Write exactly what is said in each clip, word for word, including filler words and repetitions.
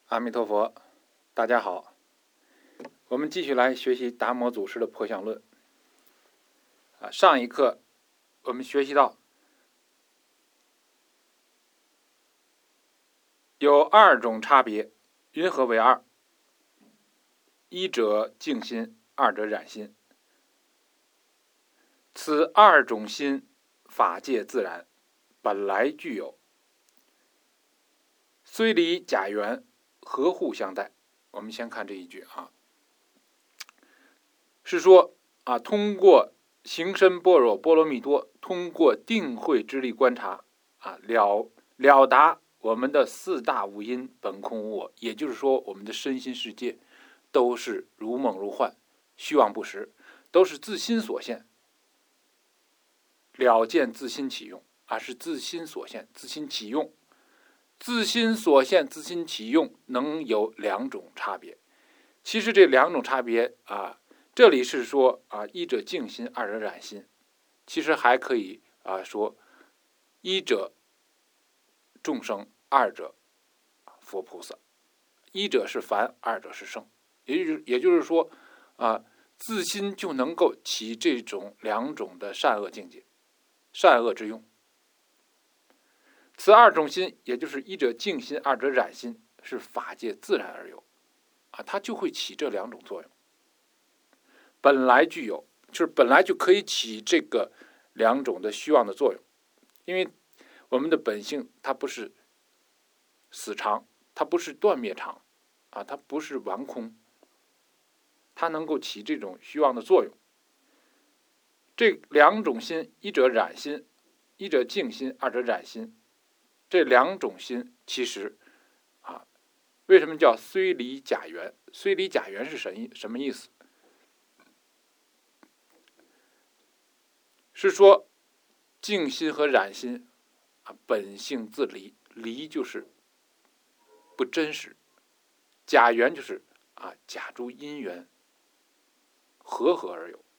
阿弥陀佛，大家好，我们继续来学习达摩祖师的破相论。啊，上一课我们学习到有二种差别，云何为二？一者净心，二者染心。此二种心，法界自然，本来具有，虽离假缘，合互相待。我们先看这一句啊，是说啊，通过行深般若波罗蜜多，通过定慧之力观察啊，了了达我们的四大五阴本空无我，也就是说，我们的身心世界都是如梦如幻，虚妄不实，都是自心所现，了见自心起用，而、啊、是自心所现，自心起用。自心所现，自心起用，能有两种差别。其实这两种差别啊，这里是说啊，一者净心，二者染心。其实还可以啊说，一者众生，二者佛菩萨。一者是凡，二者是圣。也就是也就是说啊，自心就能够起这种两种的善恶境界，善恶之用。此二种心，也就是一者净心，二者染心，是法界自然而有啊，它就会起这两种作用。本来具有，就是本来就可以起这个两种的虚妄的作用。因为我们的本性它不是死常，它不是断灭常啊，它不是完空，它能够起这种虚妄的作用。这两种心，一者染心，一者净心，二者染心。这两种心其实啊，为什么叫虽离假缘？虽离假缘是什么什么意思？是说净心和染心啊，本性自离，离就是不真实，假缘就是啊假诸因缘合合而有。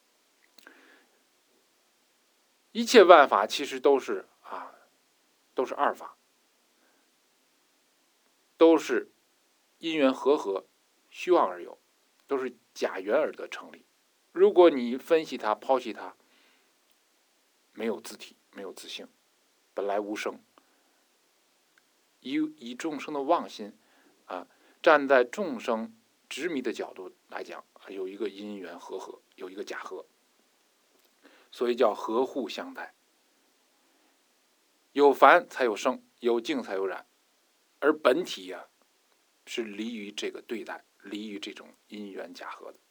一切万法其实都是啊，都是二法，都是因缘合合，虚妄而有，都是假缘而得成立。如果你分析它、剖析它，没有自体，没有自性，本来无生。以以众生的妄心啊，站在众生执迷的角度来讲，有一个因缘合合，有一个假合，所以叫合互相待。有凡才有生，有净才有染，而本体呀、啊、是离于这个对待，离于这种因缘假合的。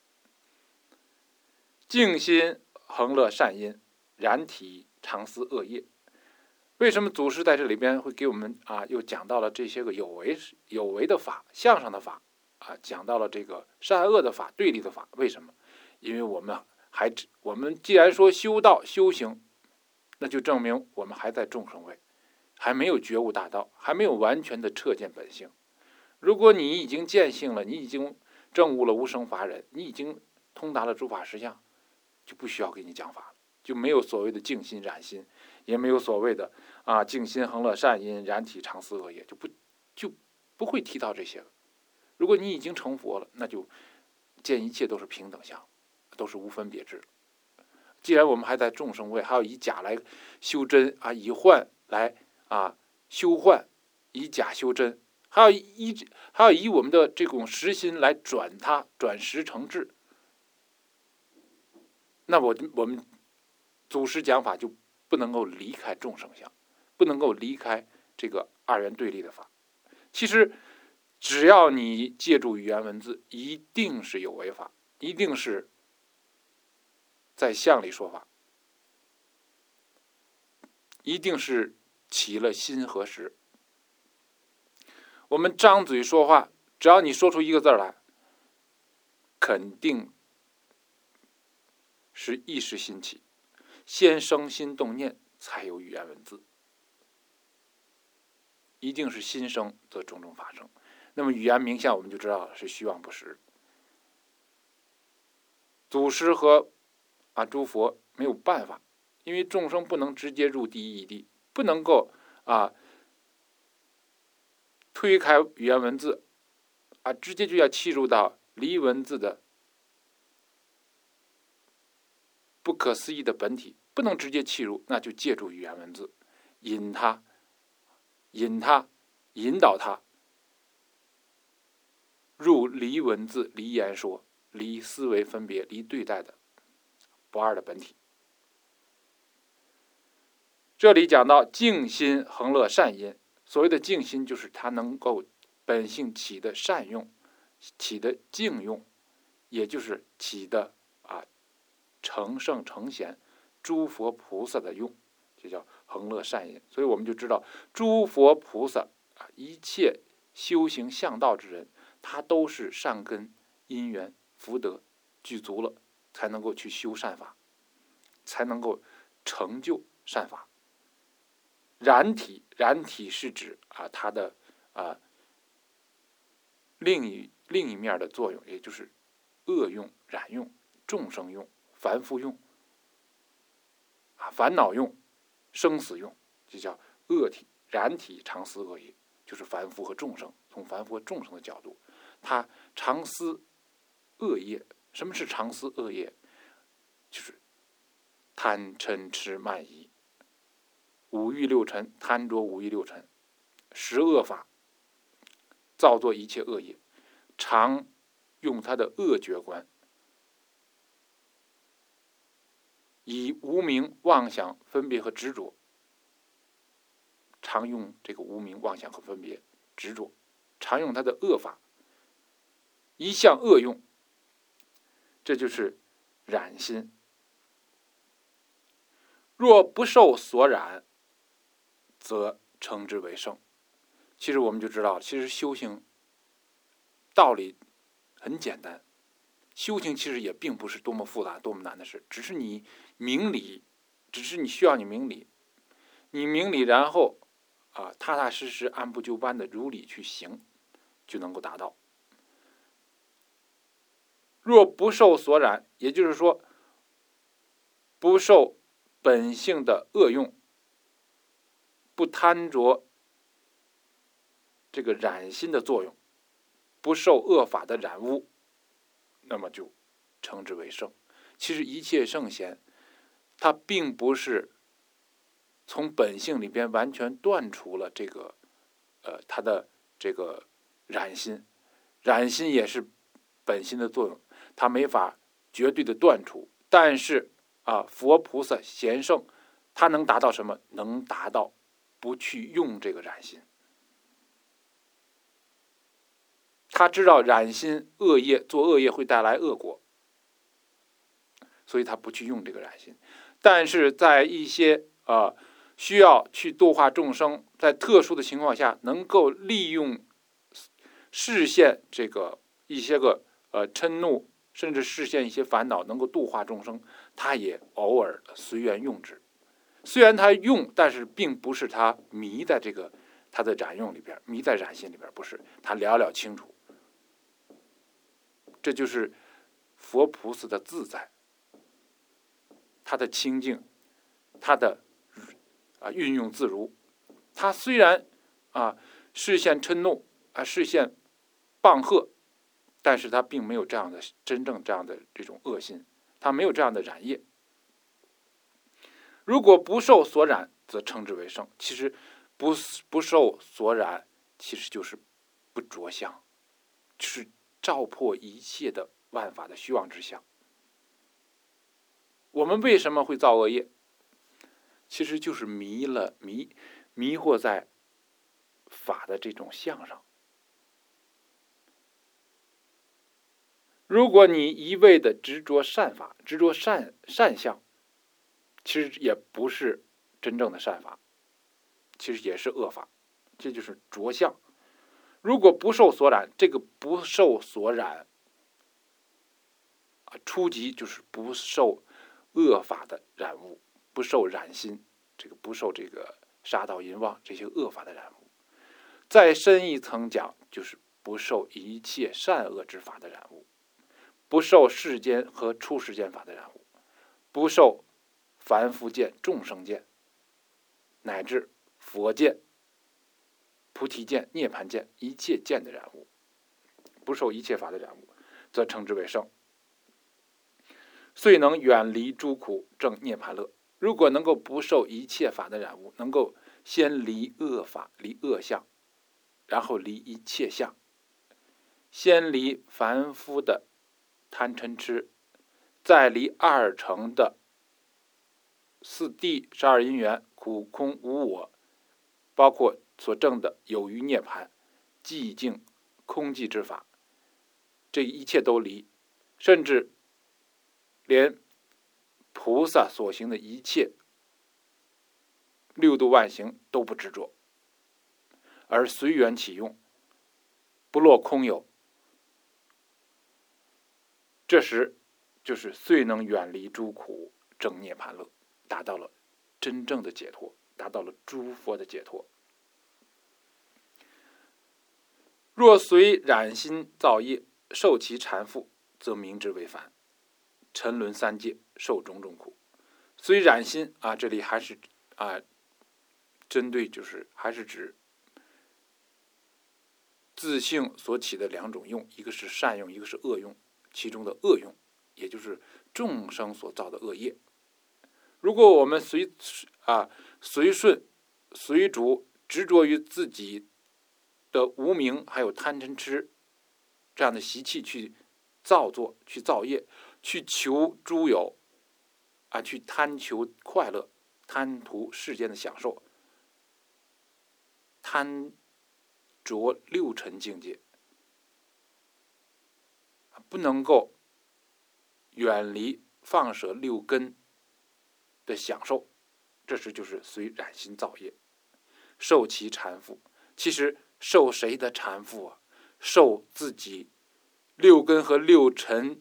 净心恒乐善因，染体常思恶业。为什么祖师在这里边会给我们啊又讲到了这些个有为有为的法、相上的法啊，讲到了这个善恶的法、对立的法？为什么？因为我们还我们既然说修道修行，那就证明我们还在众生位，还没有觉悟大道，还没有完全的彻见本性。如果你已经见性了，你已经证悟了无生法忍，你已经通达了诸法实相，就不需要给你讲法了，就没有所谓的净心染心，也没有所谓的啊净心恒乐善因，染体常思恶业，就不就不会提到这些了。如果你已经成佛了，那就见一切都是平等相，都是无分别智。既然我们还在众生位，还要以假来修真啊，以幻来啊修幻，以假修真，还要以还要以我们的这种实心来转它，转实成智。那我我们祖师讲法就不能够离开众生相，不能够离开这个二元对立的法。其实只要你借助语言文字，一定是有为法，一定是在相里说法，一定是起了心和识。我们张嘴说话，只要你说出一个字来，肯定是意识心起，先生心动念，才有语言文字。一定是心生则种种法生。那么语言名相我们就知道了，是虚妄不实。祖师和啊诸佛没有办法，因为众生不能直接入第一义谛，不能够啊推开语言文字啊，直接就要切入到离文字的不可思议的本体，不能直接切入，那就借助语言文字，引它，引它，引导它入离文字、离言说、离思维分别、离对待的不二的本体。这里讲到静心恒乐善因，所谓的静心就是它能够本性起的善用，起的静用，也就是起的啊成圣成贤诸佛菩萨的用，这叫恒乐善因。所以我们就知道诸佛菩萨啊，一切修行向道之人，他都是善根因缘福德具足了，才能够去修善法，才能够成就善法。染体，染体是指啊它的啊另一另一面的作用，也就是恶用、染用、众生用、凡夫用啊烦恼用、生死用，这叫恶体。染体常思恶业，就是凡夫和众生。从凡夫和众生的角度，他常思恶业。什么是常思恶业？就是贪嗔痴慢疑。五欲六尘，贪着五欲六尘，十恶法，造作一切恶业，常用他的恶觉观，以无明妄想分别和执着，常用这个无明妄想和分别执着，常用他的恶法，一向恶用，这就是染心。若不受所染，则称之为圣。其实我们就知道，其实修行道理很简单，修行其实也并不是多么复杂多么难的事，只是你明理，只是你需要你明理，你明理，然后啊踏踏实实按部就班的如理去行，就能够达到。若不受所染，也就是说不受本性的恶用，不贪着这个染心的作用，不受恶法的染污，那么就称之为圣。其实一切圣贤，他并不是从本性里边完全断除了这个呃他的这个染心，染心也是本心的作用，他没法绝对的断除。但是啊，佛菩萨贤圣，他能达到什么？能达到不去用这个染心。他知道染心恶业，做恶业会带来恶果，所以他不去用这个染心。但是在一些啊、呃、需要去度化众生，在特殊的情况下，能够利用视现这个一些个呃嗔怒，甚至视现一些烦恼，能够度化众生，他也偶尔随缘用之。虽然他用，但是并不是他迷在这个他的染用里边，迷在染心里边，不是，他了了清楚。这就是佛菩萨的自在，他的清净，他的啊运用自如。他虽然啊视现嗔怒啊视现棒喝，但是他并没有这样的真正这样的这种恶心，他没有这样的染业。如果不受所染，则称之为圣。其实不不受所染，其实就是不着相，就是照破一切的万法的虚妄之相。我们为什么会造恶业？其实就是迷了迷迷惑在法的这种相上。如果你一味的执着善法，执着善善相，其实也不是真正的善法，其实也是恶法，这就是着相。如果不受所染，这个不受所染啊，初级就是不受恶法的染污，不受染心，这个不受这个杀盗淫妄这些恶法的染污。再深一层讲，就是不受一切善恶之法的染污，不受世间和出世间法的染污，不受凡夫见、众生见，乃至佛见菩提见、涅盘见、一切见的染污，不受一切法的染污，则称之为圣。遂能远离诸苦，证涅盘乐。如果能够不受一切法的染污，能够先离恶法、离恶相，然后离一切相，先离凡夫的贪嗔痴，再离二乘的四谛、十二因缘、苦空无我，包括所证的有余涅盘、寂静空寂之法，这一切都离，甚至连菩萨所行的一切六度万行都不执着，而随缘起用，不落空有。这时就是遂能远离诸苦，证涅盘乐，达到了真正的解脱，达到了诸佛的解脱。若随染心造业，受其缠缚，则名之为凡，沉沦三界，受种种苦。虽染心啊，这里还是啊，针对就是还是指自性所起的两种用，一个是善用，一个是恶用。其中的恶用，也就是众生所造的恶业。如果我们随啊随顺随逐执着于自己的无明，还有贪嗔痴这样的习气去造作、去造业、去求诸有啊，去贪求快乐、贪图世间的享受、贪着六尘境界，不能够远离放舍六根的享受，这时就是随染心造业，受其缠缚。其实受谁的缠缚啊？受自己六根和六尘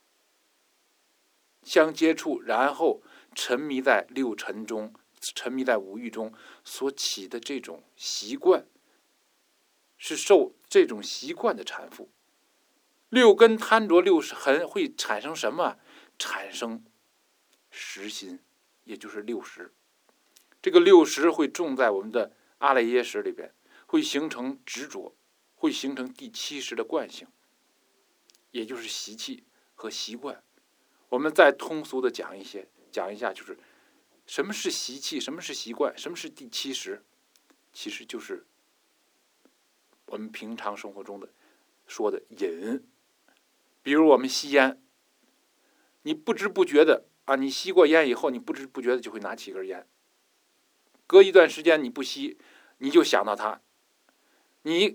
相接触，然后沉迷在六尘中，沉迷在五欲中所起的这种习惯，是受这种习惯的缠缚。六根贪着六尘会产生什么？产生识心，也就是六识。这个六识会种在我们的阿赖耶识里边，会形成执着，会形成第七识的惯性，也就是习气和习惯。我们再通俗的讲一些，讲一下，就是什么是习气，什么是习惯，什么是第七识，其实就是我们平常生活中的说的瘾。比如我们吸烟，你不知不觉的啊，你吸过烟以后，你不知不觉的就会拿起一根烟。隔一段时间你不吸，你就想到它。你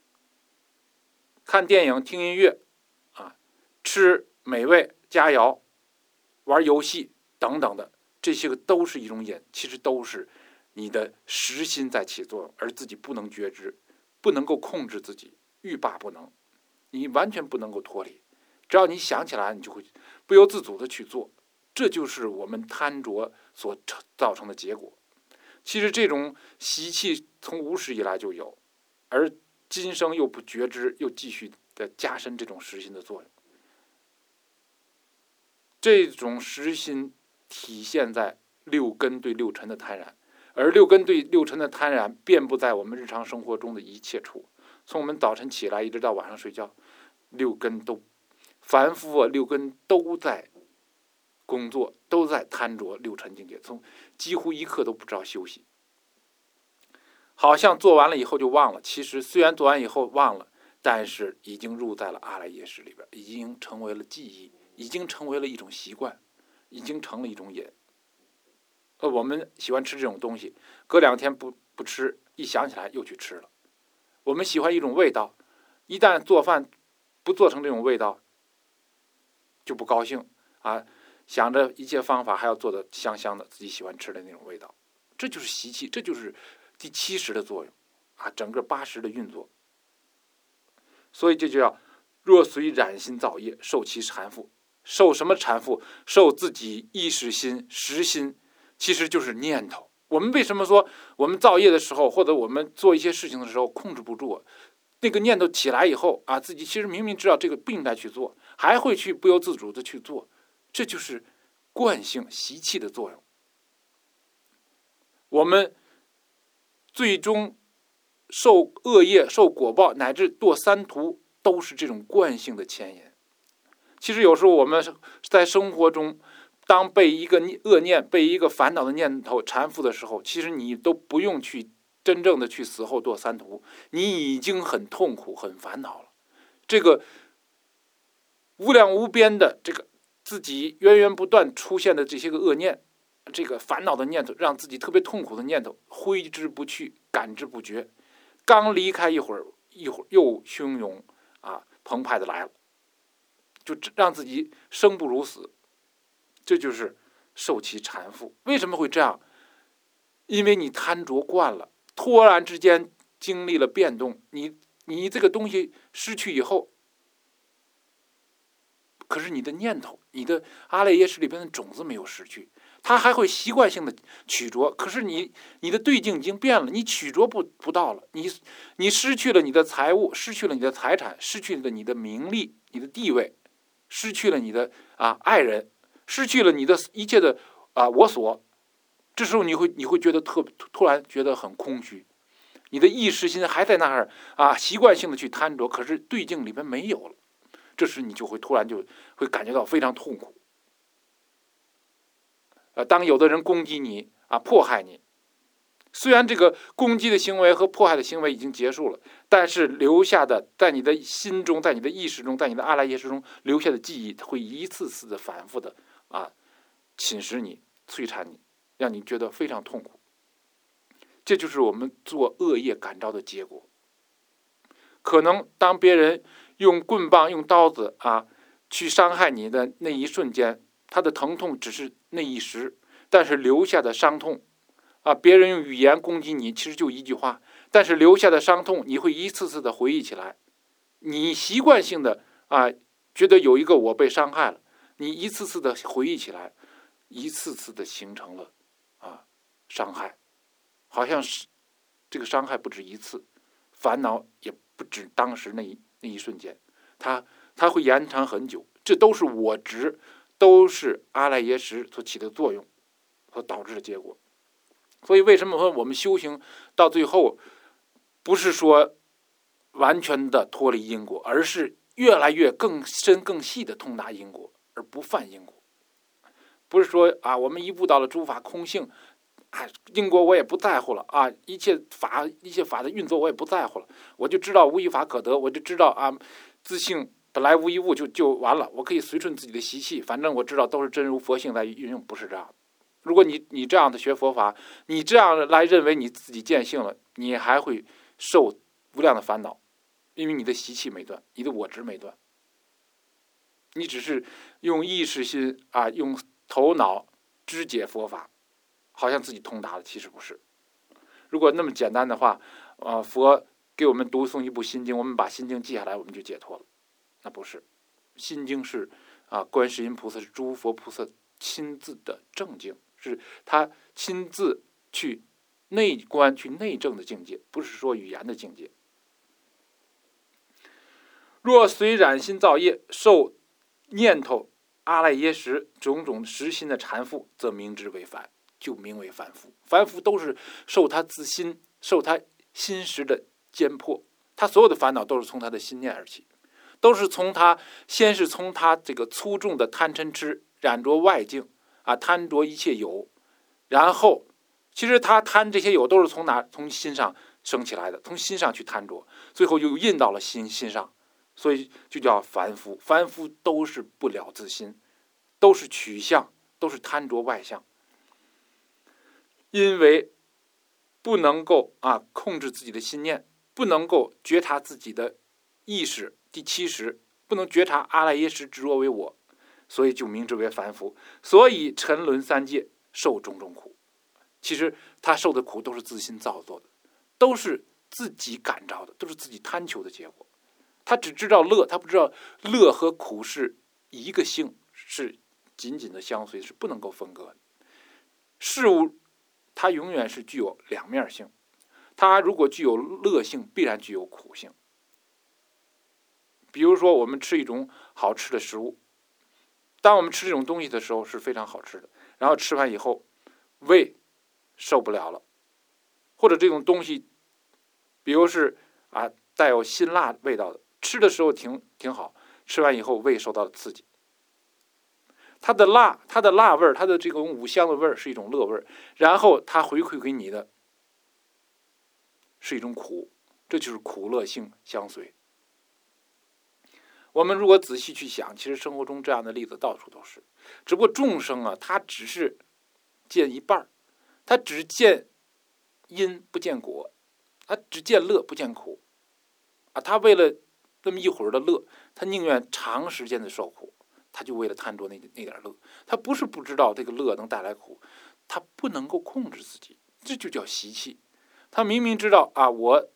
看电影、听音乐啊，吃美味佳肴、玩游戏等等的，这些个都是一种瘾，其实都是你的识心在起作用，而自己不能觉知，不能够控制自己，欲罢不能，你完全不能够脱离。只要你想起来，你就会不由自主的去做，这就是我们贪着所造成的结果。其实这种习气从无始以来就有，而今生又不觉知，又继续的加深这种识心的作用。这种识心体现在六根对六尘的贪婪，而六根对六尘的贪婪遍布在我们日常生活中的一切处，从我们早晨起来一直到晚上睡觉，六根都凡夫啊，六根都在工作，都在贪着六尘境界，从几乎一刻都不知道休息，好像做完了以后就忘了。其实虽然做完以后忘了，但是已经入在了阿赖耶识里边，已经成为了记忆，已经成为了一种习惯，已经成了一种瘾。呃，我们喜欢吃这种东西，隔两天不不吃，一想起来又去吃了。我们喜欢一种味道，一旦做饭不做成这种味道，就不高兴啊，想着一切方法还要做的香香的，自己喜欢吃的那种味道。这就是习气，这就是第七识的作用啊，整个八识的运作。所以这就叫若随染心造业，受其缠缚。受什么缠缚？受自己意识心、识心，其实就是念头。我们为什么说我们造业的时候，或者我们做一些事情的时候控制不住，那个念头起来以后啊，自己其实明明知道这个不应该去做，还会去不由自主的去做，这就是惯性习气的作用。我们最终受恶业、受果报，乃至堕三途，都是这种惯性的牵引。其实有时候我们在生活中，当被一个恶念、被一个烦恼的念头缠缚的时候，其实你都不用去真正的去死后堕三途，你已经很痛苦、很烦恼了。这个无量无边的这个自己源源不断出现的这些个恶念，这个烦恼的念头，让自己特别痛苦的念头挥之不去，感之不觉。刚离开一会儿，一会儿又汹涌啊澎湃的来了，就让自己生不如死。这就是受其缠缚。为什么会这样？因为你贪着惯了，突然之间经历了变动，你你这个东西失去以后，可是你的念头，你的阿赖耶识里边的种子没有失去，它还会习惯性的取着。可是你你的对境已经变了，你取着不不到了，你你失去了你的财物，失去了你的财产，失去了你的名利、你的地位，失去了你的啊爱人，失去了你的一切的啊我所。这时候你会你会觉得特突然觉得很空虚，你的意识心还在那儿啊习惯性的去贪着，可是对境里边没有了。这时你就会突然就会感觉到非常痛苦。呃，当有的人攻击你啊，迫害你，虽然这个攻击的行为和迫害的行为已经结束了，但是留下的在你的心中，在你的意识中，在你的阿赖耶识中留下的记忆，会一次次的反复的啊侵蚀你、摧残你，让你觉得非常痛苦。这就是我们做恶业感召的结果。可能当别人用棍棒、用刀子啊去伤害你的那一瞬间，他的疼痛只是那一时，但是留下的伤痛啊，别人用语言攻击你，其实就一句话，但是留下的伤痛，你会一次次的回忆起来。你习惯性的啊，觉得有一个我被伤害了，你一次次的回忆起来，一次次的形成了啊伤害，好像是这个伤害不止一次，烦恼也不止当时那一那一瞬间，它它会延长很久。这都是我执，都是阿赖耶识所起的作用，所导致的结果。所以为什么说我们修行到最后，不是说完全的脱离因果，而是越来越更深更细的通达因果，而不犯因果。不是说啊，我们一悟到了诸法空性，啊，因果我也不在乎了啊，一切法一切法的运作我也不在乎了，我就知道无一法可得，我就知道啊，自性本来无一物就就完了，我可以随顺自己的习气，反正我知道都是真如佛性在运用，不是这样。如果你你这样的学佛法，你这样来认为你自己见性了，你还会受无量的烦恼，因为你的习气没断，你的我执没断，你只是用意识心啊，用头脑知解佛法，好像自己通达了，其实不是。如果那么简单的话，呃，佛给我们读诵一部心经，我们把心经记下来，我们就解脱了。那不是，心经是啊，观世音菩萨是诸佛菩萨亲自的正境，是他亲自去内观、去内证的境界，不是说语言的境界。若随染心造业，受念头阿赖耶识种种实心的缠缚，则名之为凡，就名为凡夫。凡夫都是受他自心、受他心识的坚迫，他所有的烦恼都是从他的心念而起，都是从他先是从他这个粗重的贪嗔痴染着外境啊，贪着一切有，然后其实他贪这些有都是从哪从心上生起来的，从心上去贪着，最后又印到了心心上。所以就叫凡夫，凡夫都是不了自心，都是取相，都是贪着外相。因为不能够啊控制自己的心念，不能够觉察自己的意识，第七识不能觉察阿赖耶识执着为我，所以就名之为凡夫。所以沉沦三界，受种种苦。其实他受的苦都是自心造作的，都是自己感召的，都是自己贪求的结果。他只知道乐，他不知道乐和苦是一个性，是紧紧的相随，是不能够分割的。事物它永远是具有两面性，它如果具有乐性，必然具有苦性。比如说我们吃一种好吃的食物，当我们吃这种东西的时候是非常好吃的，然后吃完以后胃受不了了，或者这种东西比如是啊带有辛辣味道的，吃的时候挺挺好，吃完以后胃受到了刺激。它的辣，它的辣味儿，它的这种五香的味儿是一种乐味儿，然后它回馈给你的是一种苦，这就是苦乐性相随。我们如果仔细去想，其实生活中这样的例子到处都是，只不过众生啊，他只是见一半，他只见因不见果，他只见乐不见苦啊，他为了那么一会儿的乐，他宁愿长时间的受苦，他就为了贪着那那点乐。他不是不知道这个乐能带来苦，他不能够控制自己，这就叫习气。他明明知道啊，我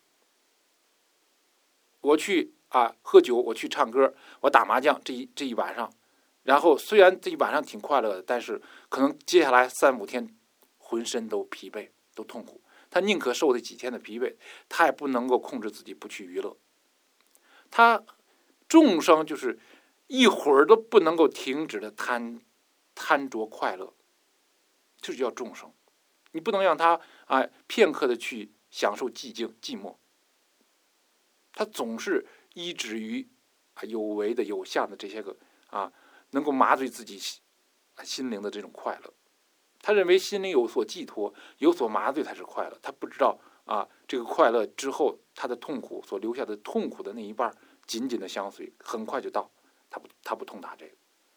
我去啊喝酒，我去唱歌，我打麻将，这一这一晚上，然后虽然这一晚上挺快乐的，但是可能接下来三五天浑身都疲惫，都痛苦。他宁可受这几天的疲惫，他也不能够控制自己不去娱乐。他众生就是一会儿都不能够停止的贪贪着快乐，这就叫众生。你不能让他啊片刻的去享受寂静寂寞，他总是依止于啊有为的有相的这些个啊能够麻醉自己心灵的这种快乐。他认为心灵有所寄托，有所麻醉才是快乐。他不知道啊这个快乐之后他的痛苦所留下的痛苦的那一半紧紧的相随，很快就到，他不他不通达这个。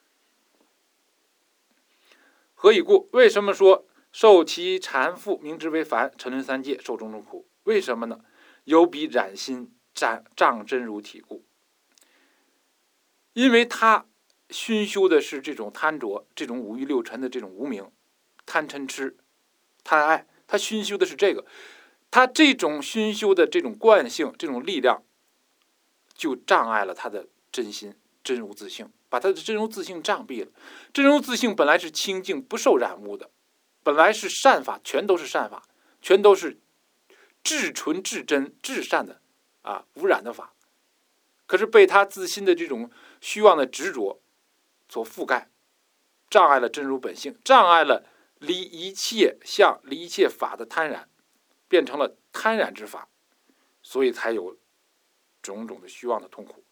何以故？为什么说受其缠缚，名之为烦，沉沦三界，受种种苦？为什么呢？有彼染心障障真如体故。因为他熏修的是这种贪着，这种五欲六尘的这种无明，贪嗔痴贪爱，他熏修的是这个，他这种熏修的这种惯性，这种力量就障碍了他的真心真如自性，把他的真如自性障蔽了。真如自性本来是清净不受染污的，本来是善法，全都是善法，全都是至纯至真至善的啊无染的法，可是被他自心的这种虚妄的执着所覆盖，障碍了真如本性，障碍了离一切相离一切法的贪染，变成了贪染之法，所以才有种种的虚妄的痛苦。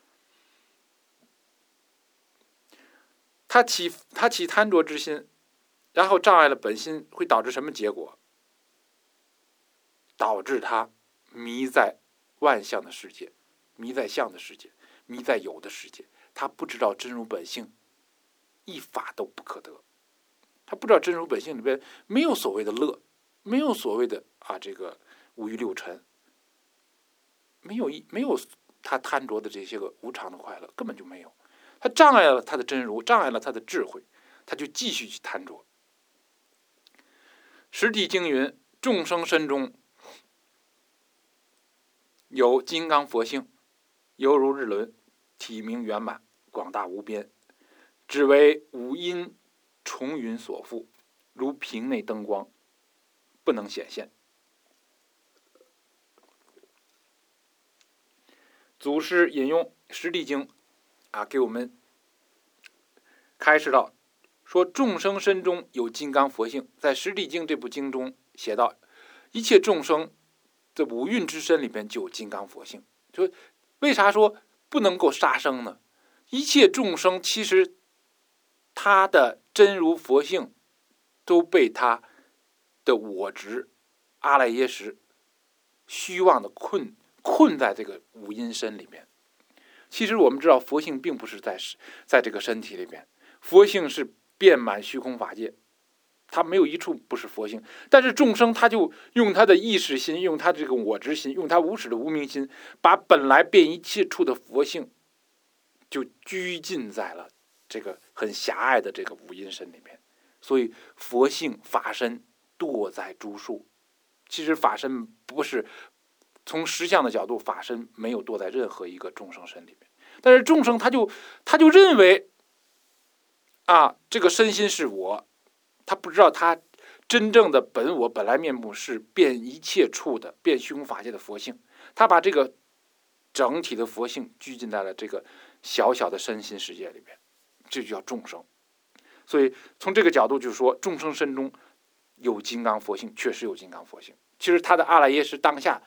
他起他起贪着之心，然后障碍了本心，会导致什么结果？导致他迷在万象的世界，迷在相的世界，迷在有的世界。他不知道真如本性一法都不可得，他不知道真如本性里边没有所谓的乐，没有所谓的啊这个五欲六尘，没有一没有他贪着的这些个无常的快乐，根本就没有。他障碍了他的真如，障碍了他的智慧，他就继续去贪着。实体经云：众生身中有金刚佛性，犹如日轮，体明圆满，广大无边，只为五阴重云所覆，如瓶内灯光，不能显现。祖师引用《实地经》啊，给我们开示到，说众生身中有金刚佛性。在《实地经》这部经中写到，一切众生的五蕴之身里边就有金刚佛性。就为啥说不能够杀生呢？一切众生其实他的真如佛性都被他的我执阿赖耶识虚妄的困困在这个五阴身里面。其实我们知道佛性并不是在在这个身体里边，佛性是遍满虚空法界，它没有一处不是佛性。但是众生他就用他的意识心，用他这个我执心，用他无始的无明心，把本来遍一切处的佛性就拘禁在了这个很狭隘的这个五阴身里面。所以佛性法身堕在诸处。其实法身不是从实相的角度，法身没有堕在任何一个众生身里面，但是众生他就他就认为啊，这个身心是我，他不知道他真正的本我本来面目是遍一切处的遍虚空法界的佛性，他把这个整体的佛性拘禁在了这个小小的身心世界里面，这就叫众生。所以从这个角度就是说，众生身中有金刚佛性，确实有金刚佛性。其实他的阿赖耶识当下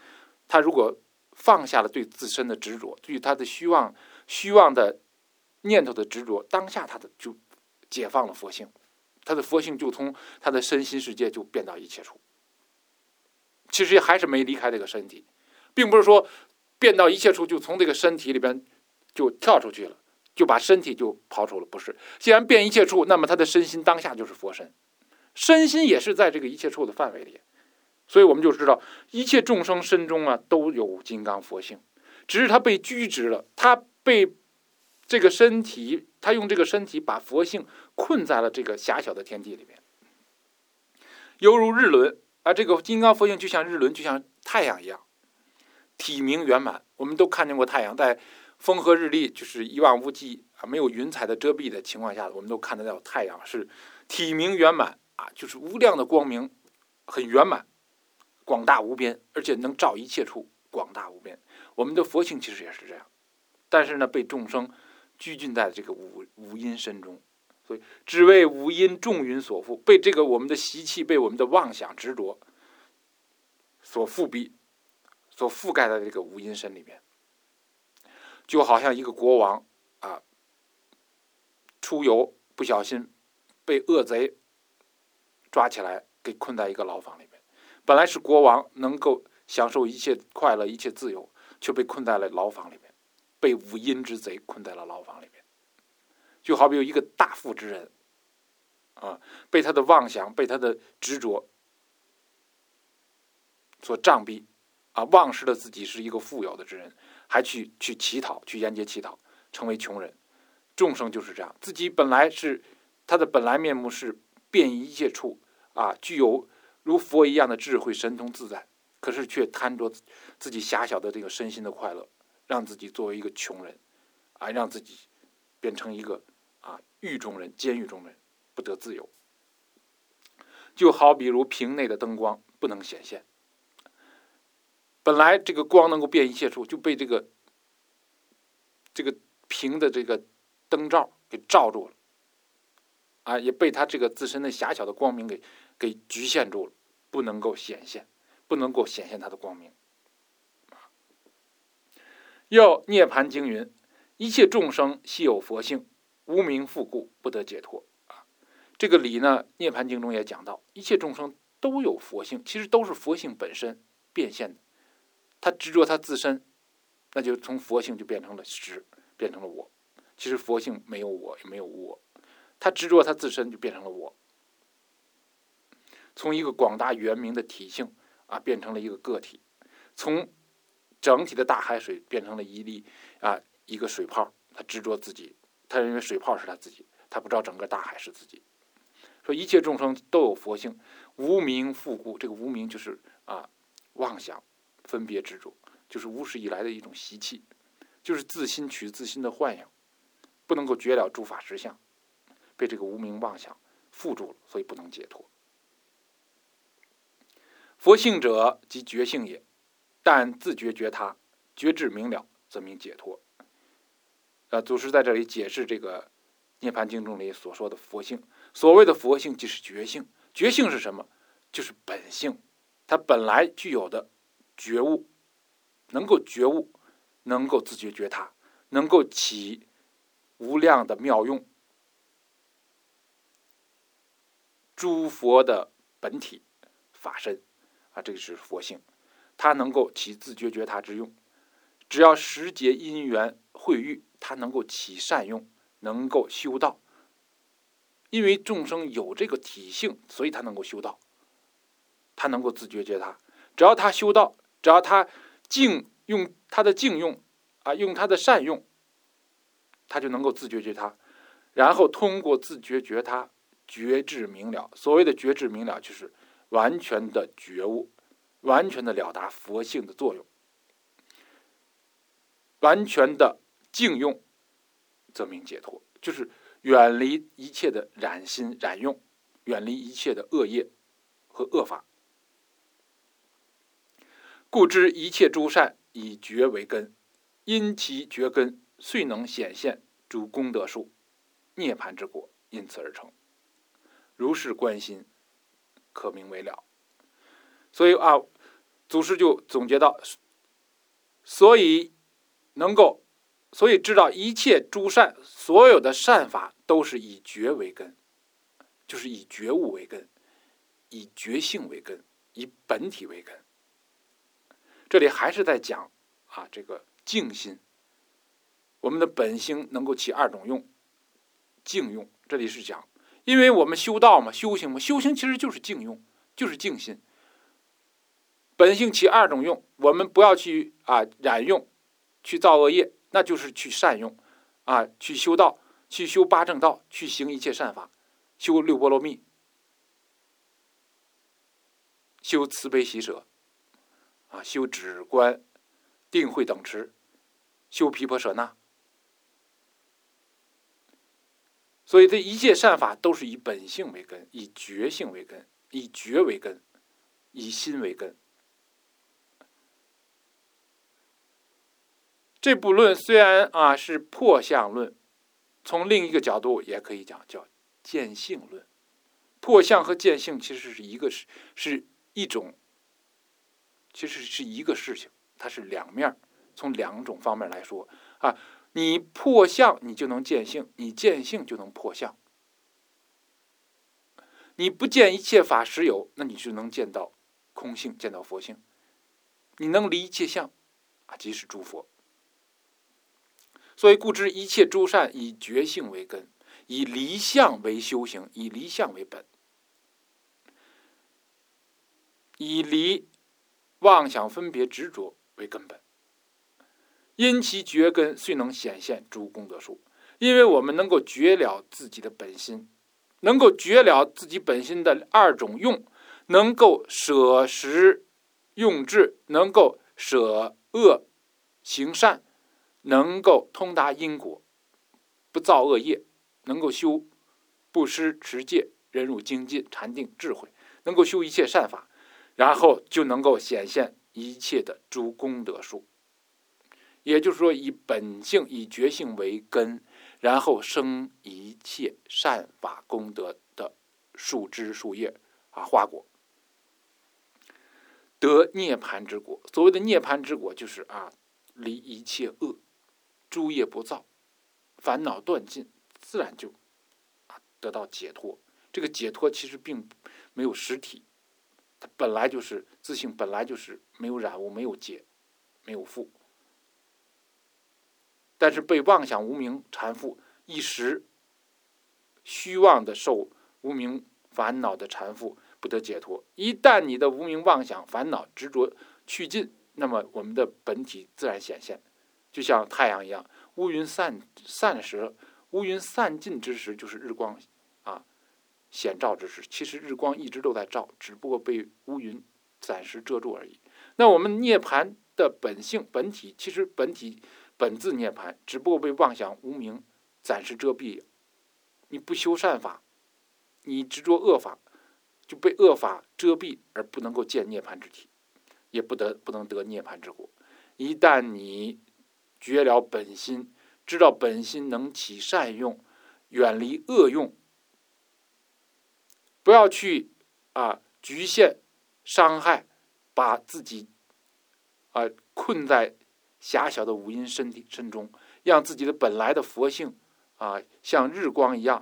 他如果放下了对自身的执着，对他的虚妄虚妄的念头的执着，当下他的就解放了佛性，他的佛性就从他的身心世界就变到一切处。其实还是没离开这个身体，并不是说变到一切处就从这个身体里边就跳出去了，就把身体就抛出了。不是，既然变一切处，那么他的身心当下就是佛身，身心也是在这个一切处的范围里。所以我们就知道一切众生身中啊都有金刚佛性，只是他被拘执了，他被这个身体，他用这个身体把佛性困在了这个狭小的天地里面，犹如日轮啊，这个金刚佛性就像日轮，就像太阳一样，体明圆满。我们都看见过太阳，在风和日丽，就是一望无际啊，没有云彩的遮蔽的情况下，我们都看得到太阳是体明圆满啊，就是无量的光明，很圆满，广大无边，而且能照一切处，广大无边。我们的佛性其实也是这样，但是呢，被众生拘禁在这个五五阴身中。所以只为五阴众云所缚，被这个我们的习气，被我们的妄想执着所覆蔽，所覆盖在这个五阴身里面。就好像一个国王啊，出游不小心被恶贼抓起来，给困在一个牢房里面。本来是国王，能够享受一切快乐、一切自由，却被困在了牢房里面，被五阴之贼困在了牢房里面。就好比有一个大富之人啊，被他的妄想，被他的执着所障蔽啊，忘失了自己是一个富有的之人，还去去乞讨，去沿街乞讨，成为穷人。众生就是这样，自己本来是他的本来面目是遍一切处啊，具有如佛一样的智慧、神通自在，可是却贪着自己狭小的这个身心的快乐，让自己作为一个穷人啊，让自己变成一个啊狱中人、监狱中人，不得自由。就好比如瓶内的灯光不能显现，本来这个光能够遍一切处，就被这个这个瓶的这个灯罩给罩住了啊，也被它这个自身的狭小的光明给给局限住了，不能够显现，不能够显现它的光明。要涅盘经云：一切众生悉有佛性，无明复故，不得解脱。啊，这个理呢，涅盘经中也讲到，一切众生都有佛性，其实都是佛性本身变现的。他执着他自身，那就从佛性就变成了实，变成了我。其实佛性没有我，也没有无我，他执着他自身就变成了我。从一个广大圆明的体性啊，变成了一个个体，从整体的大海水变成了一粒啊一个水泡，他执着自己，他认为水泡是他自己，他不知道整个大海是自己。说一切众生都有佛性，无明复故，这个无明就是啊妄想、分别执着，就是无始以来的一种习气，就是自心取自心的幻影，不能够觉了诸法实相，被这个无明妄想缚住了，所以不能解脱。佛性者即觉性也，但自觉觉他，觉智明了，则名解脱。呃，祖师在这里解释这个《涅盘经》中里所说的佛性。所谓的佛性即是觉性，觉性是什么？就是本性，它本来具有的觉悟，能够觉悟，能够自觉觉他，能够起无量的妙用，诸佛的本体法身啊，这个是佛性，它能够起自觉觉他之用。只要时节因缘会遇，它能够起善用，能够修道。因为众生有这个体性，所以他能够修道，他能够自觉觉他。只要他修道，只要他静用他的静用啊，用他的善用，他就能够自觉觉他，然后通过自觉觉他，觉智明了。所谓的觉智明了，就是完全的觉悟，完全的了达佛性的作用，完全的静用，则名解脱，就是远离一切的染心染用，远离一切的恶业和恶法。故知一切诸善以觉为根，因其觉根，遂能显现诸功德数，涅盘之果因此而成。如是观心，可名为了。所以啊，祖师就总结到， 所以能够，所以知道一切诸善，所有的善法都是以觉为根，就是以觉悟为根，以觉性为根，以本体为根。这里还是在讲啊，这个净心，我们的本性能够起二种用，净用。这里是讲，因为我们修道嘛，修行嘛，修行其实就是净用，就是净心。本性起二种用，我们不要去啊染用，去造恶业，那就是去善用，啊，去修道，去修八正道，去行一切善法，修六波罗蜜，修慈悲喜舍，啊，修止观、定慧等持，修毗婆舍那。所以这一切善法都是以本性为根，以觉性为根，以觉为根，以心为根。这部论虽然啊是破相论，从另一个角度也可以讲叫见性论。破相和见性其实是一个是是一种，其实是一个事情，它是两面，从两种方面来说啊。你破相，你就能见性；你见性就能破相。你不见一切法实有，那你就能见到空性，见到佛性。你能离一切相啊，即是诸佛。所以故知一切诸善以觉性为根，以离相为修行，以离相为本，以离妄想分别执着为根本。因其觉根，遂能显现诸功德数。因为我们能够觉了自己的本心，能够觉了自己本心的二种用，能够舍实用智，能够舍恶行善，能够通达因果，不造恶业，能够修布施、持戒、忍辱、精进、禅定、智慧，能够修一切善法，然后就能够显现一切的诸功德数。也就是说，以本性、以觉性为根，然后生一切善法功德的树枝、树叶啊，花果，得涅槃之果。所谓的涅槃之果，就是啊，离一切恶，诸业不造，烦恼断尽，自然就啊得到解脱。这个解脱其实并没有实体，它本来就是自性，本来就是没有染污、没有结、没有缚。但是被妄想无明缠缚，一时虚妄的受无明烦恼的缠缚，不得解脱。一旦你的无明妄想烦恼执着去尽，那么我们的本体自然显现，就像太阳一样，乌云散散时，乌云散尽之时，就是日光啊显照之时。其实日光一直都在照，只不过被乌云暂时遮住而已。那我们涅槃的本性本体，其实本体本自涅槃，只不过被妄想无明暂时遮蔽。你不修善法，你执着恶法，就被恶法遮蔽，而不能够见涅槃之体，也不得不能得涅槃之果。一旦你觉了本心，知道本心能起善用，远离恶用，不要去啊局限伤害，把自己啊困在狭小的五阴身体身中，让自己的本来的佛性啊像日光一样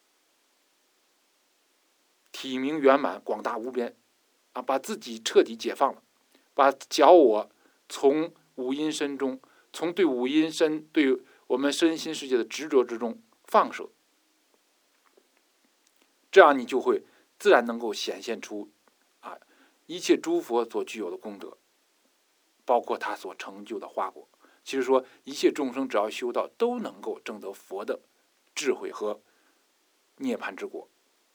体明圆满、广大无边啊，把自己彻底解放了，把小我从五阴身中，从对五阴身对我们身心世界的执着之中放射，这样你就会自然能够显现出啊一切诸佛所具有的功德，包括他所成就的花果。其实说一切众生只要修道，都能够证得佛的智慧和涅槃之果。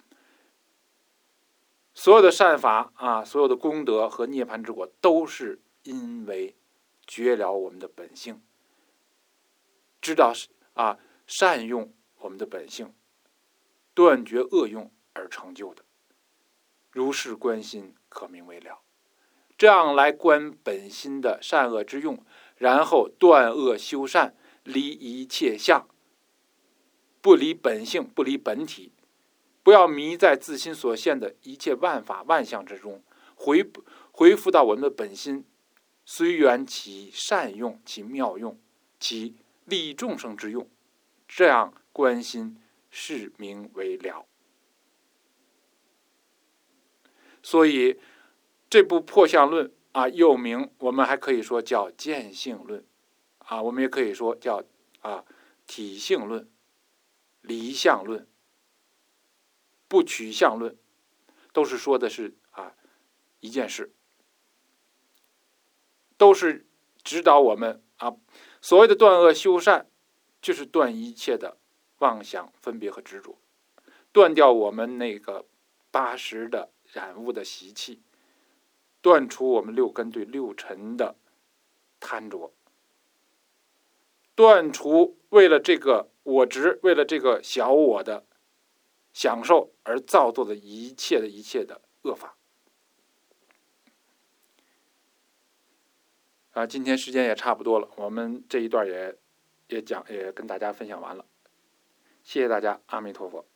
所有的善法啊，所有的功德和涅槃之果，都是因为觉了我们的本性，知道啊善用我们的本性，断绝恶用而成就的。如是观心，可名为了。这样来观本心的善恶之用，然后断恶修善，离一切相，不离本性，不离本体，不要迷在自心所现的一切万法万象之中，回回复到我们的本心， 随缘其善用，其妙用，其利众生之用，这样观心是名为了。所以这部破相论啊，又名我们还可以说叫见性论啊，我们也可以说叫啊体性论、离相论、不取相论，都是说的是啊一件事，都是指导我们啊，所谓的断恶修善，就是断一切的妄想、分别和执着，断掉我们那个八识的染污的习气，断除我们六根对六尘的贪着，断除为了这个我执，为了这个小我的享受而造作的一切的一切的恶法。啊，今天时间也差不多了，我们这一段也也讲也跟大家分享完了，谢谢大家，阿弥陀佛。